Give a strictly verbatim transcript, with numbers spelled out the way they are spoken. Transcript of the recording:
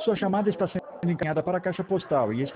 Sua chamada está sendo encaminhada para a caixa postal e está